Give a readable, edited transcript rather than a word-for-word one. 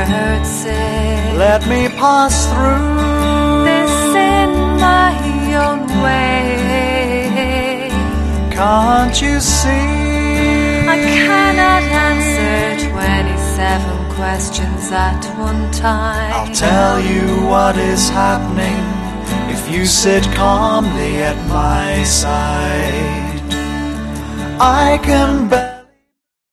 courtesy. Let me pass through this in my own way. Can't you see? I cannot answer 27 questions at one time. I'll tell you what is happening if you sit calmly at my side. I can bet